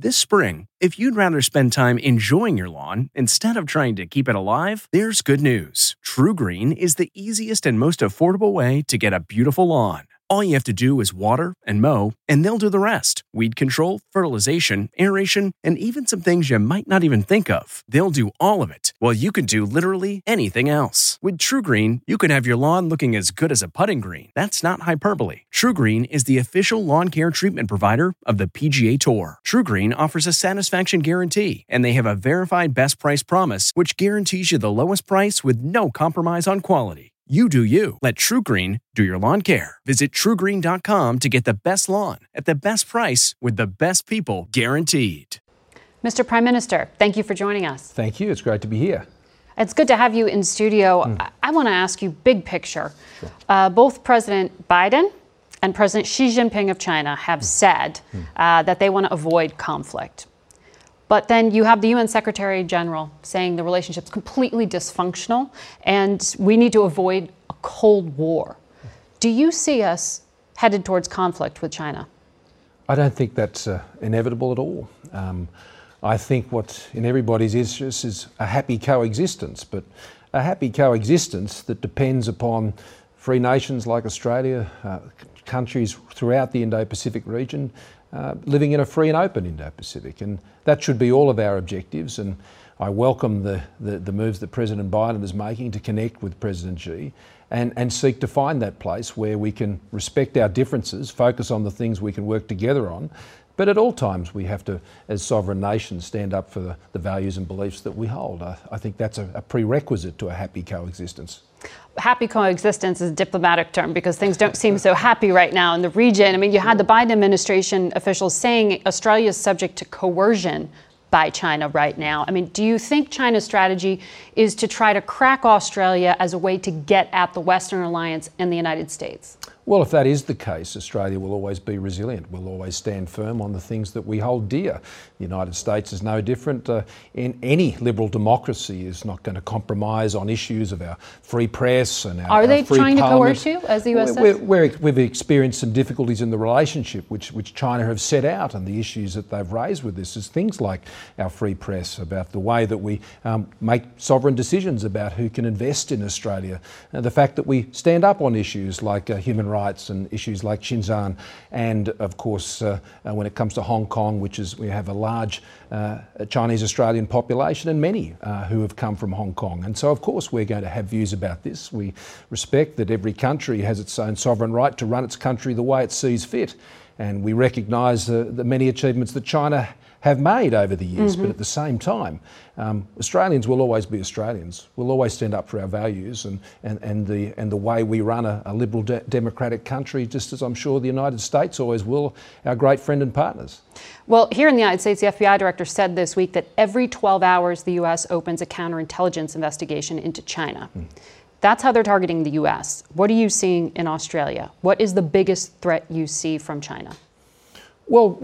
This spring, if you'd rather spend time enjoying your lawn instead of trying to keep it alive, there's good news. TruGreen is the easiest and most affordable way to get a beautiful lawn. All you have to do is water and mow, and they'll do the rest. Weed control, fertilization, aeration, and even some things you might not even think of. They'll do all of it, while you can do literally anything else. With TruGreen, you can have your lawn looking as good as a putting green. That's not hyperbole. TruGreen is the official lawn care treatment provider of the PGA Tour. TruGreen offers a satisfaction guarantee, and they have a verified best price promise, which guarantees you the lowest price with no compromise on quality. You do you. Let TruGreen do your lawn care. Visit TruGreen.com to get the best lawn at the best price with the best people guaranteed. Mr. Prime Minister, thank you for joining us. Thank you. It's great to be here. It's good to have you in studio. I want to ask you big picture. Sure. Both President Biden and President Xi Jinping of China have said that they want to avoid conflict. But then you have the UN Secretary General saying the relationship's completely dysfunctional and we need to avoid a Cold War. Do you see us headed towards conflict with China? I don't think that's inevitable at all. I think what in everybody's interest is a happy coexistence, but a happy coexistence that depends upon free nations like Australia, countries throughout the Indo-Pacific region, living in a free and open Indo-Pacific, and that should be all of our objectives. And I welcome the moves that President Biden is making to connect with President Xi and seek to find that place where we can respect our differences, focus on the things we can work together on, but at all times we have to, as sovereign nations, stand up for the values and beliefs that we hold. I think that's a prerequisite to a happy coexistence. Happy coexistence is a diplomatic term because things don't seem so happy right now in the region. I mean, you had the Biden administration officials saying Australia is subject to coercion by China right now. I mean, do you think China's strategy is to try to crack Australia as a way to get at the Western alliance and the United States? Well, if that is the case, Australia will always be resilient. We'll always stand firm on the things that we hold dear. The United States is no different. In any liberal democracy is not going to compromise on issues of our free press and our free parliament. Are they trying to coerce you, as the US says? We've experienced some difficulties in the relationship which China have set out, and the issues that they've raised with this is things like our free press, about the way that we make sovereign decisions about who can invest in Australia, the fact that we stand up on issues like human rights and issues like Xinjiang, and of course when it comes to Hong Kong, we have a large Chinese Australian population and many who have come from Hong Kong, and so of course we're going to have views about this. We respect that every country has its own sovereign right to run its country the way it sees fit, and we recognise the many achievements that China have made over the years, but at the same time, Australians will always be Australians. We'll always stand up for our values and the way we run a liberal democratic country, just as I'm sure the United States always will, our great friend and partners. Well, here in the United States, the FBI director said this week that every 12 hours the U.S. opens a counterintelligence investigation into China. That's how they're targeting the U.S. What are you seeing in Australia? What is the biggest threat you see from China? Well,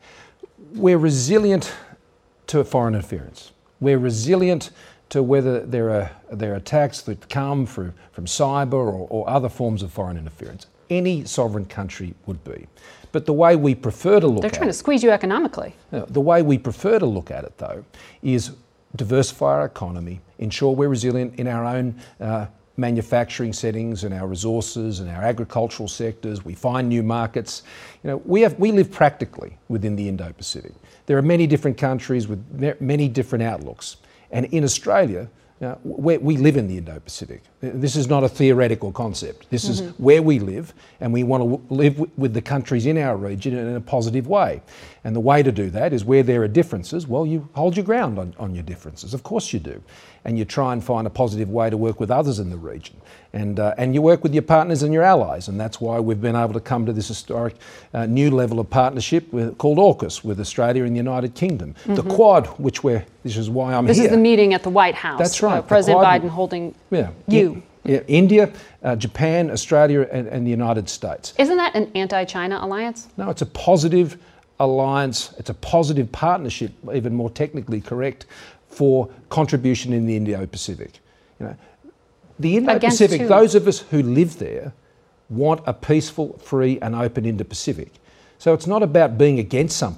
we're resilient to foreign interference. We're resilient to whether there are attacks that come from cyber or other forms of foreign interference. Any sovereign country would be. But the way we prefer to look at it... They're trying to squeeze you economically. The way we prefer to look at it, though, is diversify our economy, ensure we're resilient in our own manufacturing settings and our resources and our agricultural sectors. We find new markets. You know, we live practically within the Indo-Pacific. There are many different countries with many different outlooks. And in Australia, we live in the Indo-Pacific. This is not a theoretical concept. This is where we live, and we want to live with the countries in our region in a positive way. And the way to do that is where there are differences, well, you hold your ground on your differences. Of course you do. And you try and find a positive way to work with others in the region. And you work with your partners and your allies. And that's why we've been able to come to this historic new level of partnership called AUKUS with Australia and the United Kingdom. The Quad, this is why I'm here. This is the meeting at the White House. That's right. President Biden holding you. India, Japan, Australia, and the United States. Isn't that an anti-China alliance? No, it's a positive alliance. It's a positive partnership, even more technically correct, for contribution in the Indo-Pacific. You know, the Indo-Pacific, those of us who live there want a peaceful, free and open Indo-Pacific. So it's not about being against something,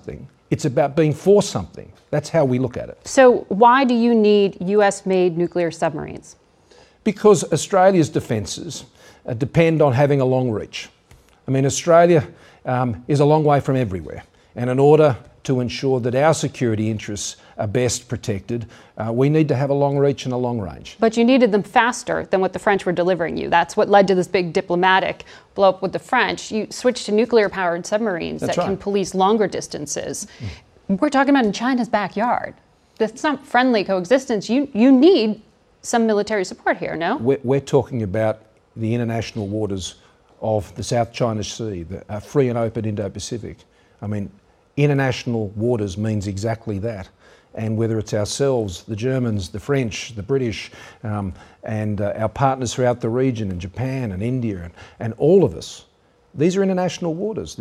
It's about being for something. That's how we look at it. So why do you need US-made nuclear submarines? Because Australia's defences depend on having a long reach. I mean, Australia is a long way from everywhere. And in order to ensure that our security interests are best protected, we need to have a long reach and a long range. But you needed them faster than what the French were delivering you. That's what led to this big diplomatic blow up with the French. You switched to nuclear-powered submarines that can police longer distances. We're talking about in China's backyard. That's not friendly coexistence. You need some military support here, no? We're talking about the international waters of the South China Sea, the free and open Indo-Pacific. I mean, international waters means exactly that. And whether it's ourselves, the Germans, the French, the British, and our partners throughout the region, in Japan and India, and all of us, these are international waters.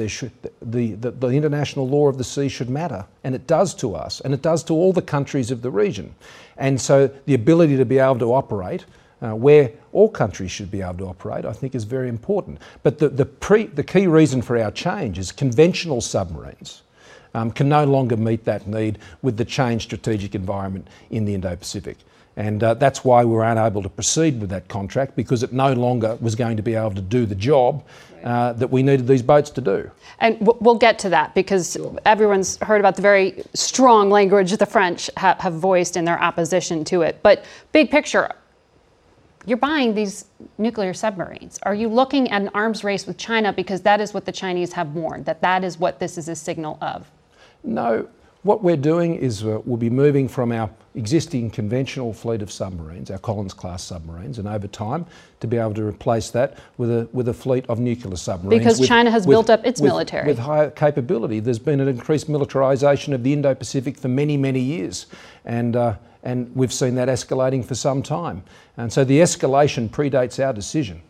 The international law of the sea should matter, and it does to us, and it does to all the countries of the region. And so the ability to be able to operate where all countries should be able to operate, I think is very important. But the key reason for our change is conventional submarines can no longer meet that need with the changed strategic environment in the Indo-Pacific. And that's why we were unable to proceed with that contract, because it no longer was going to be able to do the job that we needed these boats to do. And we'll get to that, because everyone's heard about the very strong language the French have voiced in their opposition to it. But big picture, you're buying these nuclear submarines. Are you looking at an arms race with China because that is what the Chinese have warned, that is what this is a signal of? No. What we're doing is we'll be moving from our existing conventional fleet of submarines, our Collins-class submarines, and over time to be able to replace that with a fleet of nuclear submarines. Because China has built up its military. With higher capability. There's been an increased militarisation of the Indo-Pacific for many, many years. And we've seen that escalating for some time. And so the escalation predates our decision.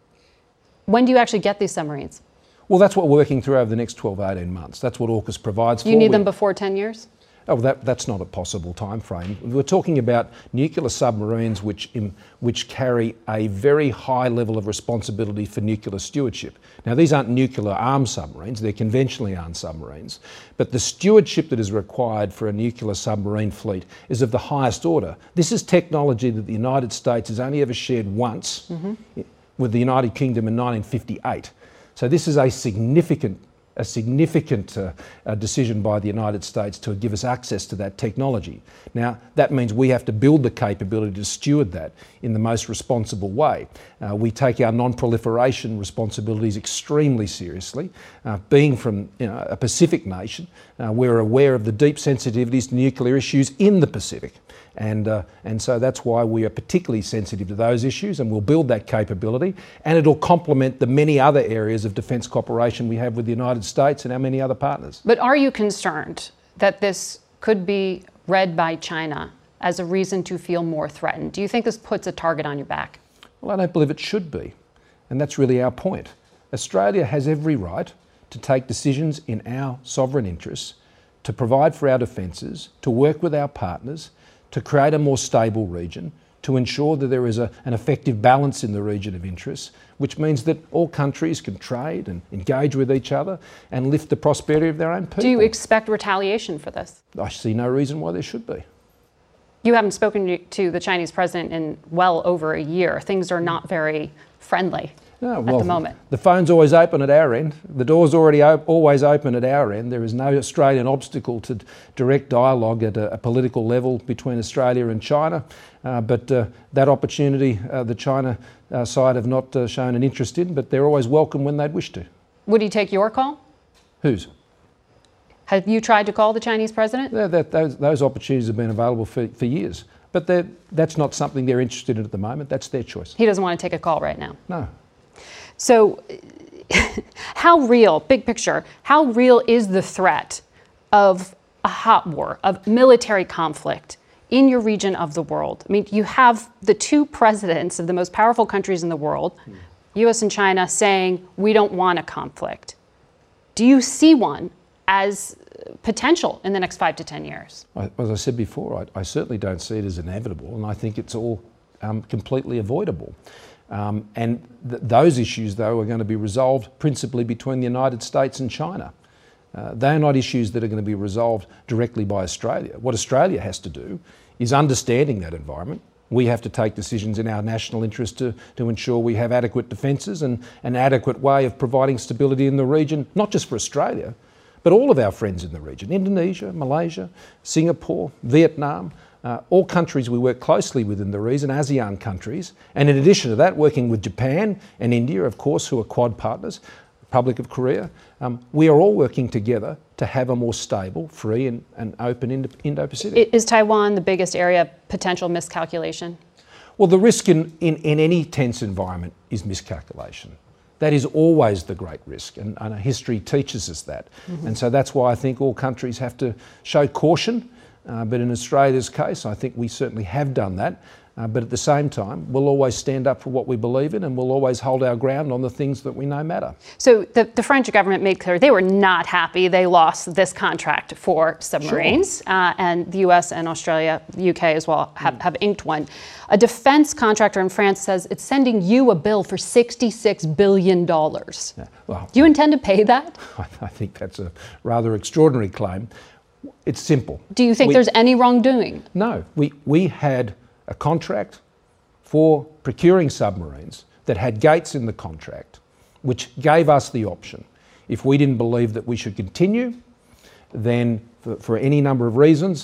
When do you actually get these submarines? Well, that's what we're working through over the next 12, 18 months. That's what AUKUS provides for. You need them before 10 years? Oh, that's not a possible time frame. We're talking about nuclear submarines which carry a very high level of responsibility for nuclear stewardship. Now, these aren't nuclear armed submarines, they're conventionally armed submarines. But the stewardship that is required for a nuclear submarine fleet is of the highest order. This is technology that the United States has only ever shared once with the United Kingdom in 1958. So this is a significant decision by the United States to give us access to that technology. Now, that means we have to build the capability to steward that in the most responsible way. We take our non-proliferation responsibilities extremely seriously. Being from a Pacific nation, we're aware of the deep sensitivities to nuclear issues in the Pacific. And so that's why we are particularly sensitive to those issues, and we'll build that capability, and it'll complement the many other areas of defence cooperation we have with the United States and our many other partners. But are you concerned that this could be read by China as a reason to feel more threatened? Do you think this puts a target on your back? Well, I don't believe it should be, and that's really our point. Australia has every right to take decisions in our sovereign interests, to provide for our defences, to work with our partners, to create a more stable region, to ensure that there is an effective balance in the region of interest, which means that all countries can trade and engage with each other and lift the prosperity of their own people. Do you expect retaliation for this? I see no reason why there should be. You haven't spoken to the Chinese president in well over a year. Things are not very friendly at the moment. The phone's always open at our end. The door's already always open at our end. There is no Australian obstacle to direct dialogue at a political level between Australia and China. But that opportunity, the China side have not shown an interest in, but they're always welcome when they'd wish to. Would he take your call? Whose? Have you tried to call the Chinese president? Those opportunities have been available for years. But that's not something they're interested in at the moment. That's their choice. He doesn't want to take a call right now? No. So how real, big picture, how real is the threat of a hot war, of military conflict in your region of the world? I mean, you have the two presidents of the most powerful countries in the world, US and China, saying we don't want a conflict. Do you see one as potential in the next 5 to 10 years? As I said before, I certainly don't see it as inevitable, and I think it's all completely avoidable. And those issues, though, are going to be resolved principally between the United States and China. They are not issues that are going to be resolved directly by Australia. What Australia has to do is understanding that environment. We have to take decisions in our national interest to ensure we have adequate defences and an adequate way of providing stability in the region, not just for Australia, but all of our friends in the region, Indonesia, Malaysia, Singapore, Vietnam, all countries we work closely with in the region, ASEAN countries, and in addition to that, working with Japan and India, of course, who are Quad partners, Republic of Korea. We are all working together to have a more stable, free and open Indo-Pacific. Is Taiwan the biggest area of potential miscalculation? Well, the risk in any tense environment is miscalculation. That is always the great risk, and history teaches us that. And so that's why I think all countries have to show caution. But in Australia's case, I think we certainly have done that. But at the same time, we'll always stand up for what we believe in, and we'll always hold our ground on the things that we know matter. So the French government made clear they were not happy they lost this contract for submarines. Sure. And the US and Australia, the UK as well, have inked one. A defense contractor in France says it's sending you a bill for $66 billion. Yeah, well, do you intend to pay that? I think that's a rather extraordinary claim. It's simple. Do you think there's any wrongdoing? No. We had a contract for procuring submarines that had gates in the contract which gave us the option. If we didn't believe that we should continue, then for any number of reasons,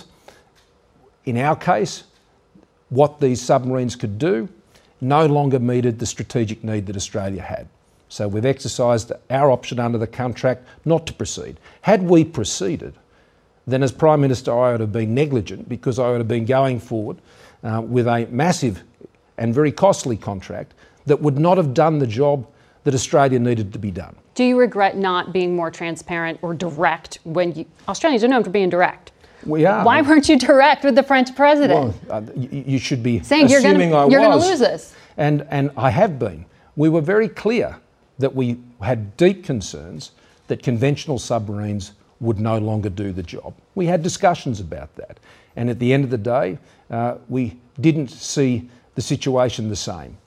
in our case, what these submarines could do no longer meted the strategic need that Australia had. So we've exercised our option under the contract not to proceed. Had we proceeded, then as Prime Minister I would have been negligent, because I would have been going forward with a massive and very costly contract that would not have done the job that Australia needed to be done. Do you regret not being more transparent or direct when Australians are known for being direct? We are. Why weren't you direct with the French president? Well, you should be saying assuming I was. You're going to lose this. And I have been. We were very clear that we had deep concerns that conventional submarines would no longer do the job. We had discussions about that. And at the end of the day, we didn't see the situation the same.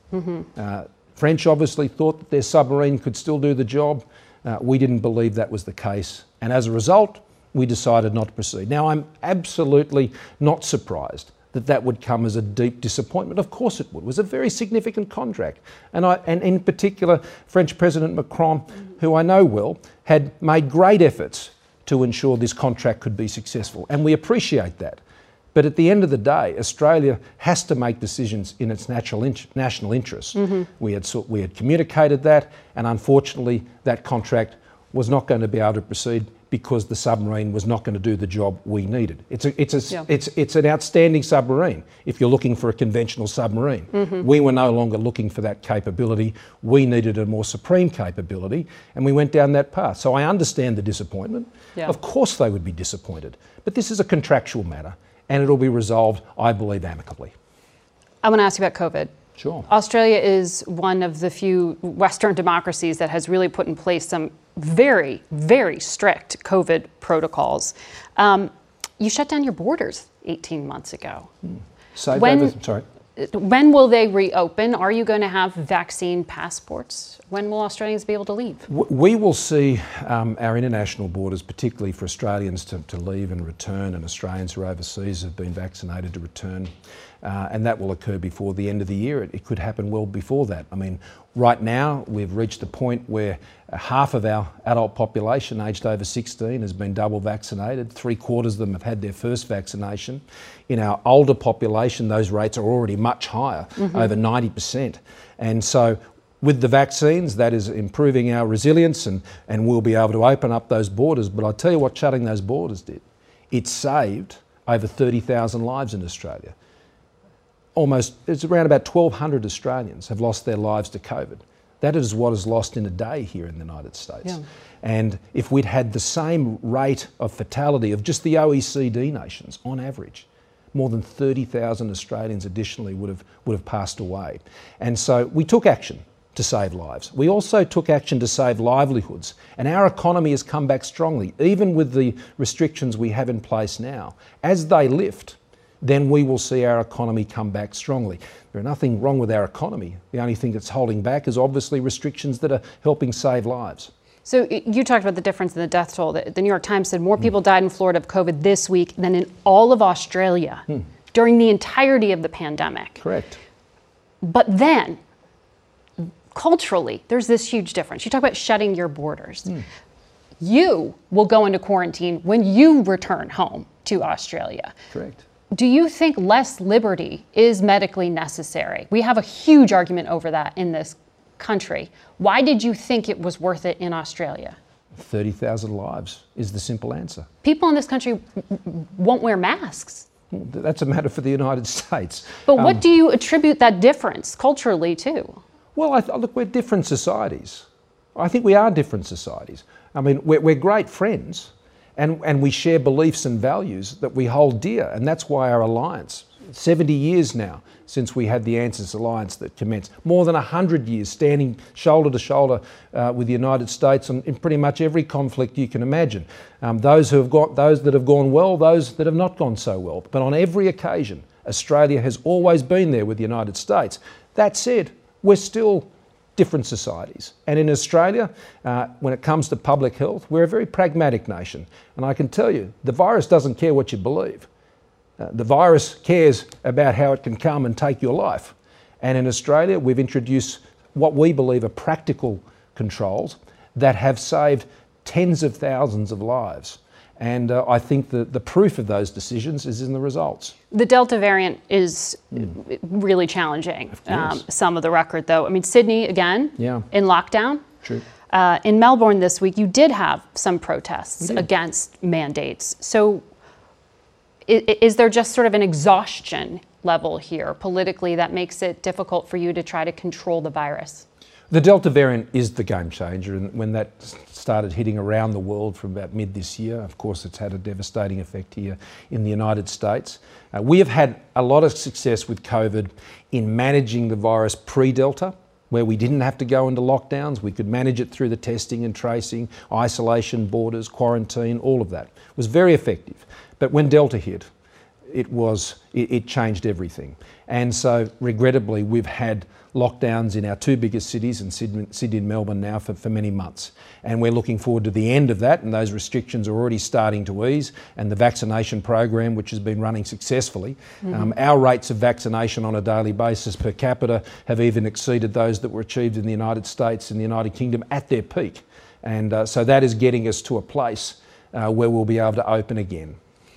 French obviously thought that their submarine could still do the job. We didn't believe that was the case. And as a result, we decided not to proceed. Now, I'm absolutely not surprised that that would come as a deep disappointment. Of course it would. It was a very significant contract. And in particular, French President Macron, who I know well, had made great efforts to ensure this contract could be successful. And we appreciate that. But at the end of the day, Australia has to make decisions in its national interest. We had communicated that, and unfortunately that contract was not going to be able to proceed because the submarine was not going to do the job we needed. It's an outstanding submarine if you're looking for a conventional submarine. We were no longer looking for that capability. We needed a more supreme capability, and we went down that path. So I understand the disappointment. Of course they would be disappointed. But this is a contractual matter, and it'll be resolved, I believe, amicably. I want to ask you about COVID. Sure. Australia is one of the few Western democracies that has really put in place some very, very strict COVID protocols. You shut down your borders 18 months ago. When will they reopen? Are you going to have vaccine passports? When will Australians be able to leave? We will see our international borders, particularly for Australians to leave and return, and Australians who are overseas have been vaccinated to return. And that will occur before the end of the year. It could happen well before that. I mean, right now we've reached a point where half of our adult population aged over 16 has been double vaccinated. 3/4 of them have had their first vaccination. In our older population, those rates are already much higher, over 90%. And so with the vaccines, that is improving our resilience, and we'll be able to open up those borders. But I'll tell you what shutting those borders did. It saved over 30,000 lives in Australia. It's around about 1,200 Australians have lost their lives to COVID. That is what is lost in a day here in the United States. Yeah. And if we'd had the same rate of fatality of just the OECD nations on average, more than 30,000 Australians additionally would have passed away. And so we took action to save lives. We also took action to save livelihoods, and our economy has come back strongly, even with the restrictions we have in place now. As they lift, then we will see our economy come back strongly. There's nothing wrong with our economy. The only thing that's holding back is obviously restrictions that are helping save lives. So you talked about the difference in the death toll. The New York Times said more people died in Florida of COVID this week than in all of Australia during the entirety of the pandemic. Correct. But then, culturally, there's this huge difference. You talk about shutting your borders. You will go into quarantine when you return home to Australia. Correct. Do you think less liberty is medically necessary? We have a huge argument over that in this country. Why did you think it was worth it in Australia? 30,000 lives is the simple answer. People in this country won't wear masks. That's a matter for the United States. But what do you attribute that difference culturally to? Well, look, we're different societies. I think we are different societies. I mean, we're great friends, and we share beliefs and values that we hold dear, and that's why our alliance, 70 years now since we had the ANZUS alliance that commenced, more than 100 years standing shoulder to shoulder with the United States in pretty much every conflict you can imagine. Those that have gone well, those that have not gone so well. But on every occasion, Australia has always been there with the United States. That said, we're still different societies. And in Australia, when it comes to public health, we're a very pragmatic nation. And I can tell you, the virus doesn't care what you believe. The virus cares about how it can come and take your life. And in Australia, we've introduced what we believe are practical controls that have saved tens of thousands of lives. And I think the proof of those decisions is in the results. The Delta variant is really challenging. Some of the record, though. I mean, Sydney, again, in lockdown. True. In Melbourne this week, you did have some protests against mandates. So is there just sort of an exhaustion level here politically that makes it difficult for you to try to control the virus? The Delta variant is the game changer, and when that started hitting around the world from about mid this year, of course it's had a devastating effect here in the United States. We have had a lot of success with COVID in managing the virus pre-Delta, where we didn't have to go into lockdowns. We could manage it through the testing and tracing, isolation, borders, quarantine, all of that. It was very effective. But when Delta hit, it changed everything. And so, regrettably, we've had lockdowns in our two biggest cities, in Sydney and Melbourne now for many months. And we're looking forward to the end of that, and those restrictions are already starting to ease, and the vaccination program, which has been running successfully. Our rates of vaccination on a daily basis per capita have even exceeded those that were achieved in the United States and the United Kingdom at their peak. And so that is getting us to a place where we'll be able to open again.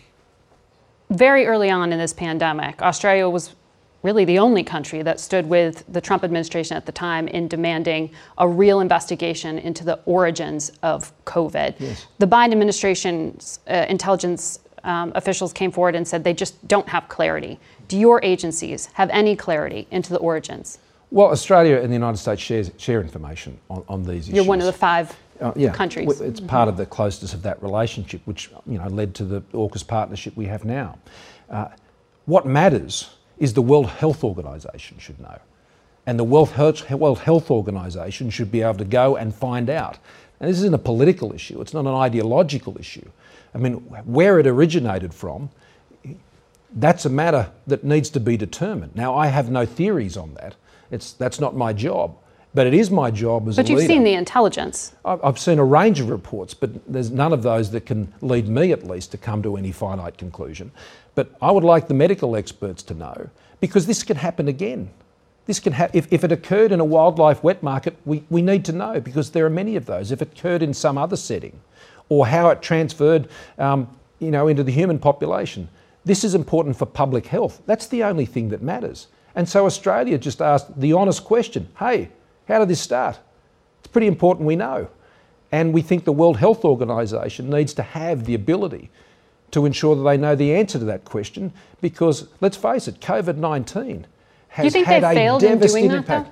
Very early on in this pandemic, Australia was really the only country that stood with the Trump administration at the time in demanding a real investigation into the origins of COVID. Yes. The Biden administration's intelligence officials came forward and said they just don't have clarity. Do your agencies have any clarity into the origins? Well, Australia and the United States share information on these issues. You're one of the five countries. It's part of the closeness of that relationship, which led to the AUKUS partnership we have now. What matters is the World Health Organization should know. And the World Health Organization should be able to go and find out. And this isn't a political issue, it's not an ideological issue. I mean, where it originated from, that's a matter that needs to be determined. Now, I have no theories on that. That's not my job. But it is my job as a leader. But you've seen the intelligence. I've seen a range of reports, but there's none of those that can lead me, at least, to come to any finite conclusion. But I would like the medical experts to know, because this can happen again. This can if it occurred in a wildlife wet market, we need to know, because there are many of those. If it occurred in some other setting, or how it transferred, into the human population, this is important for public health. That's the only thing that matters. And so Australia just asked the honest question: hey, how did this start? It's pretty important we know. And we think the World Health Organization needs to have the ability to ensure that they know the answer to that question, because, let's face it, COVID-19 has had a devastating impact.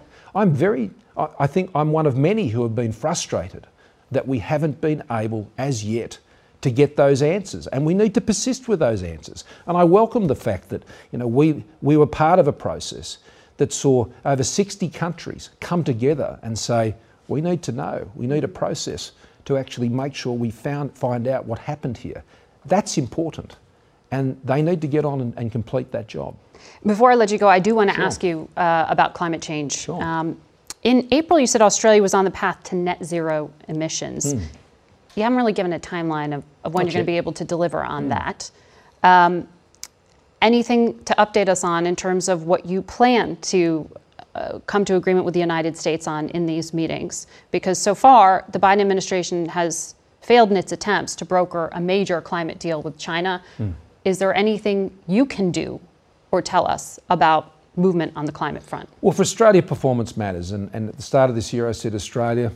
I think I'm one of many who have been frustrated that we haven't been able as yet to get those answers, and we need to persist with those answers. And I welcome the fact that we were part of a process that saw over 60 countries come together and say, we need to know, we need a process to actually make sure we find out what happened here. That's important, and they need to get on and complete that job. Before I let you go, I do want to ask you about climate change. Sure. In April, you said Australia was on the path to net zero emissions. You haven't really given a timeline of when you're going to be able to deliver on that. Anything to update us on in terms of what you plan to come to agreement with the United States on in these meetings? Because so far, the Biden administration has failed in its attempts to broker a major climate deal with China. Is there anything you can do or tell us about movement on the climate front? Well, for Australia, performance matters. And at the start of this year, I said Australia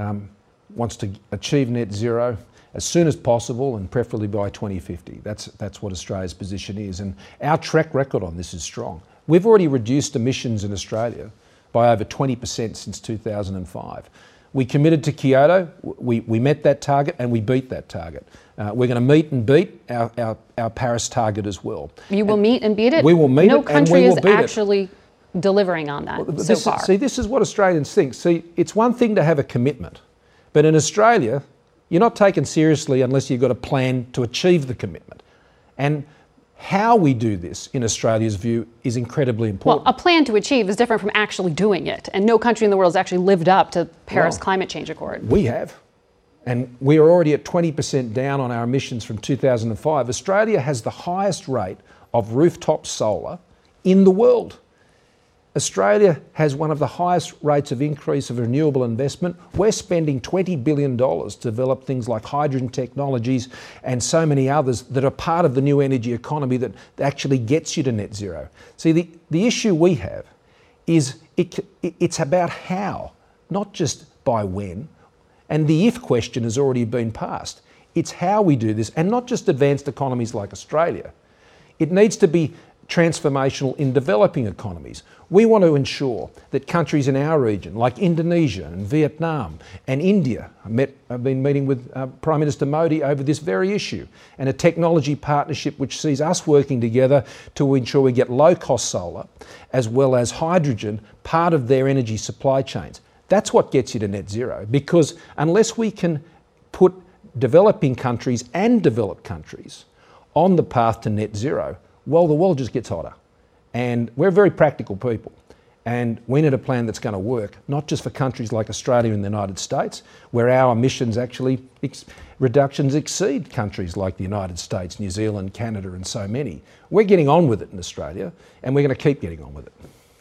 wants to achieve net zero as soon as possible and preferably by 2050. That's what Australia's position is. And our track record on this is strong. We've already reduced emissions in Australia by over 20% since 2005. We committed to Kyoto, we met that target and we beat that target. We're going to meet and beat our Paris target as well. You will meet and beat it? We will meet no it and we will beat it. No country is actually delivering on that so far. See, this is what Australians think. See, it's one thing to have a commitment, but in Australia, you're not taken seriously unless you've got a plan to achieve the commitment. And how we do this, in Australia's view, is incredibly important. Well, a plan to achieve is different from actually doing it, and no country in the world has actually lived up to Paris Climate Change Accord. We have. And we are already at 20% down on our emissions from 2005. Australia has the highest rate of rooftop solar in the world. Australia has one of the highest rates of increase of renewable investment. We're spending $20 billion to develop things like hydrogen technologies and so many others that are part of the new energy economy that actually gets you to net zero. See, the issue we have is it's about how, not just by when. And the if question has already been passed. It's how we do this, and not just advanced economies like Australia. It needs to be transformational in developing economies. We want to ensure that countries in our region, like Indonesia and Vietnam and India, I've been meeting with Prime Minister Modi over this very issue, and a technology partnership which sees us working together to ensure we get low-cost solar as well as hydrogen part of their energy supply chains. That's what gets you to net zero, because unless we can put developing countries and developed countries on the path to net zero, well, the world just gets hotter. And we're very practical people. And we need a plan that's going to work, not just for countries like Australia and the United States, where our emissions actually reductions exceed countries like the United States, New Zealand, Canada, and so many. We're getting on with it in Australia, and we're going to keep getting on with it.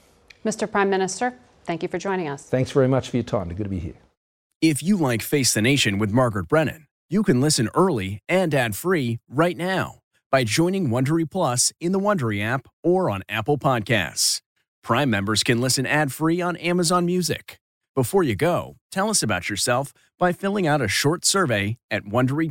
Mr. Prime Minister, thank you for joining us. Thanks very much for your time. Good to be here. If you like Face the Nation with Margaret Brennan, you can listen early and ad-free right now by joining Wondery Plus in the Wondery app or on Apple Podcasts. Prime members can listen ad-free on Amazon Music. Before you go, tell us about yourself by filling out a short survey at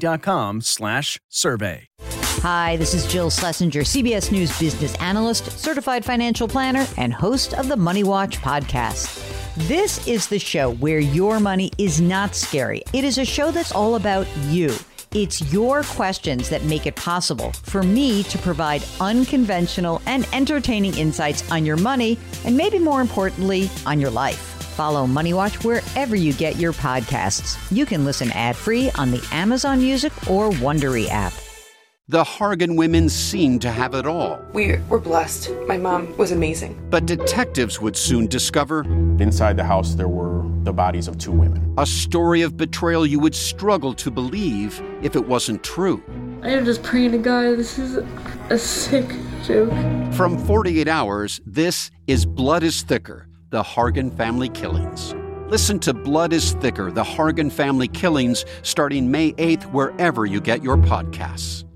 Wondery.com/survey. Hi, this is Jill Schlesinger, CBS News business analyst, certified financial planner, and host of the Money Watch podcast. This is the show where your money is not scary. It is a show that's all about you. It's your questions that make it possible for me to provide unconventional and entertaining insights on your money, and maybe more importantly, on your life. Follow Money Watch wherever you get your podcasts. You can listen ad-free on the Amazon Music or Wondery app. The Hargan women seemed to have it all. We were blessed. My mom was amazing. But detectives would soon discover inside the house there were the bodies of 2 women. A story of betrayal you would struggle to believe if it wasn't true. I am just praying to God, this is a sick joke. From 48 Hours, this is Blood is Thicker, the Hargan family killings. Listen to Blood is Thicker, the Hargan family killings, starting May 8th, wherever you get your podcasts.